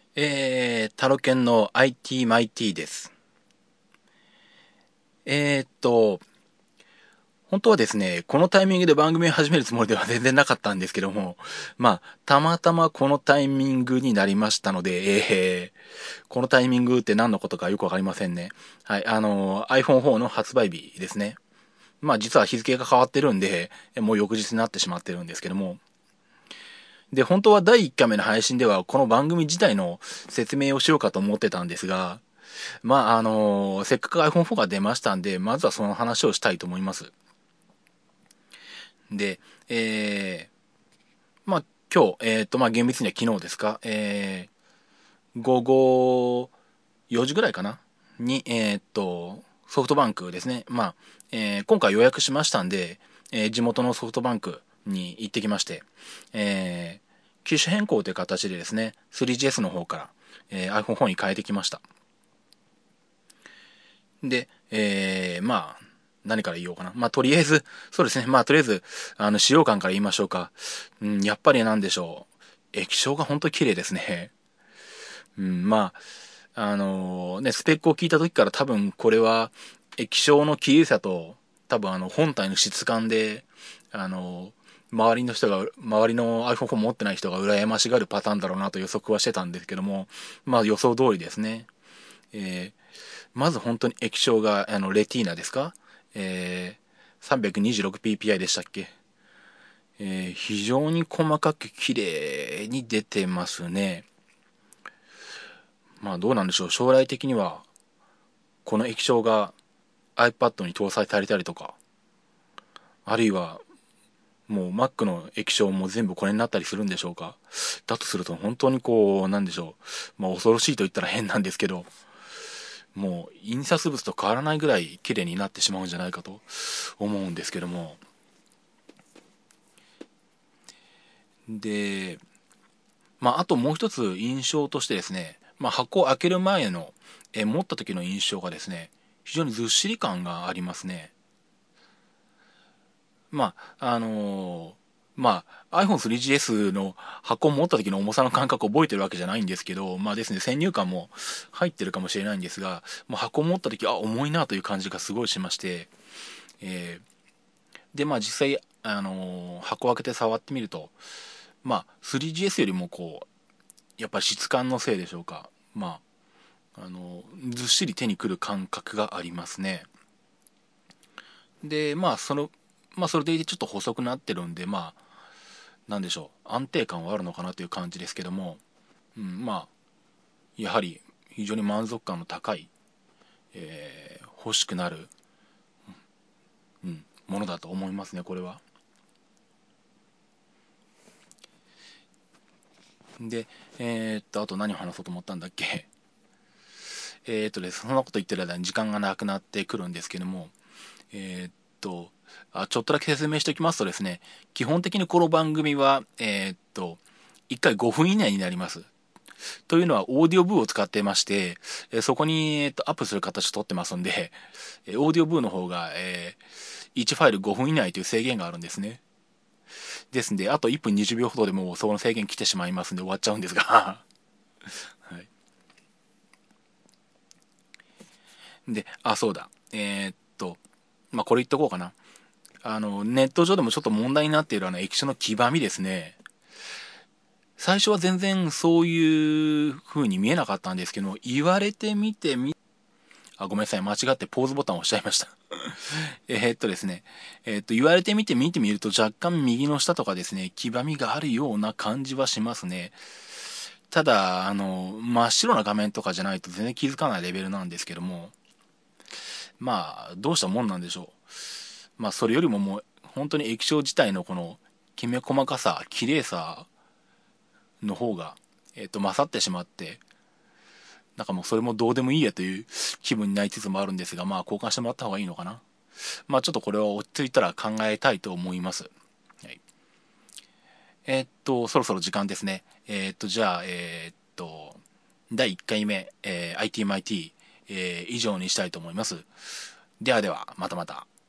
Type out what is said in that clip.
タロケンの IT マイティです。えーっと、本当はですね、このタイミングで番組を始めるつもりでは全然なかったんですけども、たまたまこのタイミングになりましたので、このタイミングって何のことかよくわかりませんね。はい、iPhone 4の発売日ですね。実は日付が変わってるんで、もう翌日になってしまってるんですけども、で、本当は第1回目の配信では、この番組自体の説明をしようかと思ってたんですが、せっかく iPhone 4が出ましたんで、まずはその話をしたいと思います。で、えー、まあ、今日、厳密には昨日ですか、午後4時ぐらいかなに、ソフトバンクですね。今回予約しましたんで、地元のソフトバンクに行ってきまして、機種変更という形でですね、3GS の方から、iPhone 4に変えてきました。で、何から言おうかな。とりあえず、そうですね。とりあえず、使用感から言いましょうか。やっぱりなんでしょう。液晶が本当に綺麗ですね。うん、スペックを聞いた時から多分これは、液晶の綺麗さと、多分本体の質感で、あの周りの iPhone4 持ってない人が羨ましがるパターンだろうなと予測はしてたんですけども、予想通りですね。えーまず本当に液晶が、レティーナですか、326ppi でしたっけ、非常に細かく綺麗に出てますね。どうなんでしょう。将来的には、この液晶が iPad に搭載されたりとか、あるいは、もう Mac の液晶も全部これになったりするんでしょうか。だとすると本当になんでしょう。恐ろしいと言ったら変なんですけど、もう印刷物と変わらないぐらい綺麗になってしまうんじゃないかと思うんですけども。で、あともう一つ印象としてですね、箱を開ける前の、持った時の印象がですね、非常にずっしり感がありますね。まあ、あのーiPhone 3GS の箱を持った時の重さの感覚を覚えてるわけじゃないんですけど、ですね、先入観も入ってるかもしれないんですが、箱を持った時、重いなという感じがすごいしまして、えで、実際、箱を開けて触ってみると、3GS よりもやっぱり質感のせいでしょうか。ずっしり手にくる感覚がありますね。で、それでいてちょっと細くなってるんで、なんでしょう、安定感はあるのかなという感じですけども、やはり非常に満足感の高い、欲しくなる、ものだと思いますね、これは。で、あと何を話そうと思ったんだっけ。そんなこと言ってる間に時間がなくなってくるんですけども、えーっと、ちょっとだけ説明しておきますとですね、基本的にこの番組は、1回5分以内になります。というのは、オーディオブーを使ってまして、そこに、アップする形を取ってますんで、オーディオブーの方が、1ファイル5分以内という制限があるんですね。ですんで、あと1分20秒ほどでもうその制限来てしまいますんで終わっちゃうんですが、はい。で、そうだ。これ言っとこうかな。ネット上でもちょっと問題になっている液晶の黄ばみですね。最初は全然そういう風に見えなかったんですけど、言われてみてごめんなさい、間違ってポーズボタンを押しちゃいました。ですね、言われてみて見てみると若干右の下とかですね、黄ばみがあるような感じはしますね。ただ、真っ白な画面とかじゃないと全然気づかないレベルなんですけども、どうしたもんなんでしょう。それよりももう、本当に液晶自体のこの、きめ細かさ、綺麗さの方が、勝ってしまって、なんかもうそれもどうでもいいやという気分になりつつもあるんですが、交換してもらった方がいいのかな。ちょっとこれは落ち着いたら考えたいと思います。はい。そろそろ時間ですね。じゃあ、第1回目、IT マイティ、以上にしたいと思います。ではでは、またまた。